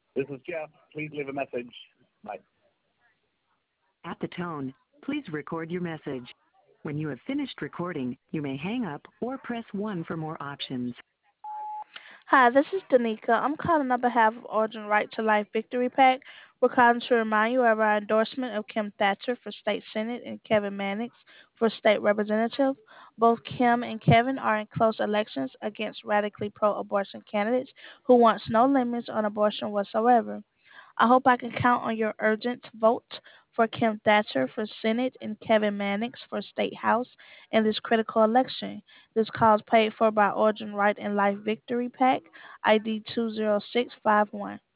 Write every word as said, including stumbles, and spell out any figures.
This is Jeff. Please leave a message. Bye. At the tone, please record your message. When you have finished recording, you may hang up or press one for more options. Hi, this is Danica. I'm calling on behalf of Origin Right to Life Victory PAC. We're calling to remind you of our endorsement of Kim Thatcher for State Senate and Kevin Mannix for State Representative. Both Kim and Kevin are in close elections against radically pro-abortion candidates who wants no limits on abortion whatsoever. I hope I can count on your urgent vote for Kim Thatcher for Senate and Kevin Mannix for State House in this critical election. This cause paid for by Origin Right and Life Victory PAC, I D two zero six five one.